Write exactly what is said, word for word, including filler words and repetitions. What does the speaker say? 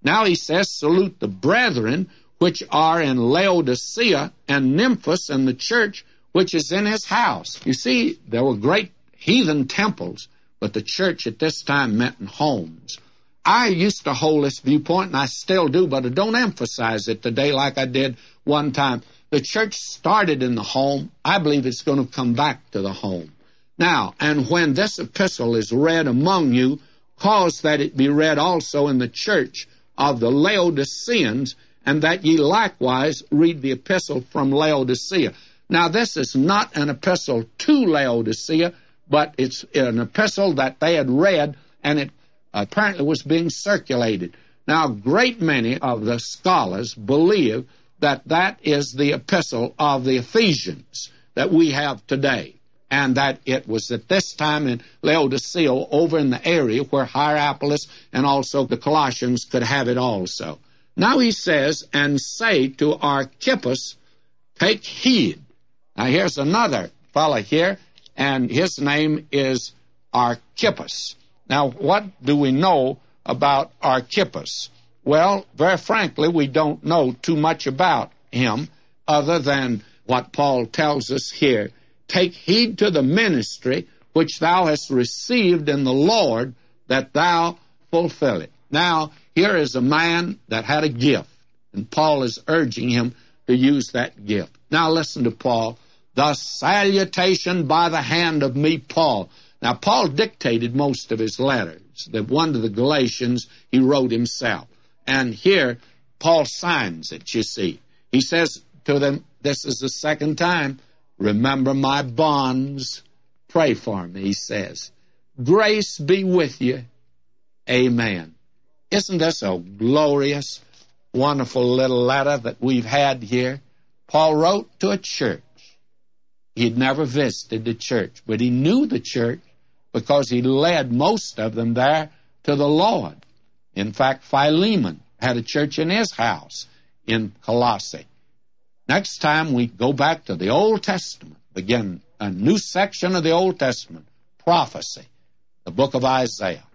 Now he says, salute the brethren which are in Laodicea and Nymphos and the church which is in his house. You see, there were great heathen temples, but the church at this time met in homes. I used to hold this viewpoint, and I still do, but I don't emphasize it today like I did one time. The church started in the home. I believe it's going to come back to the home. Now, and when this epistle is read among you, cause that it be read also in the church of the Laodiceans, and that ye likewise read the epistle from Laodicea. Now, this is not an epistle to Laodicea, but it's an epistle that they had read, and it apparently was being circulated. Now, a great many of the scholars believe that that is the epistle of the Ephesians that we have today, and that it was at this time in Laodicea, over in the area where Hierapolis and also the Colossians could have it also. Now he says, and say to Archippus, take heed. Now here's another fellow here, and his name is Archippus. Now what do we know about Archippus? Well, very frankly, we don't know too much about him other than what Paul tells us here. Take heed to the ministry which thou hast received in the Lord, that thou fulfill it. Now, here is a man that had a gift, and Paul is urging him to use that gift. Now, listen to Paul. The salutation by the hand of me, Paul. Now, Paul dictated most of his letters. The one to the Galatians, he wrote himself. And here, Paul signs it, you see. He says to them, this is the second time, remember my bonds, pray for me, he says. Grace be with you. Amen. Isn't this a glorious, wonderful little letter that we've had here? Paul wrote to a church. He'd never visited the church, but he knew the church because he led most of them there to the Lord. In fact, Philemon had a church in his house in Colossae. Next time we go back to the Old Testament, begin a new section of the Old Testament, prophecy, the book of Isaiah.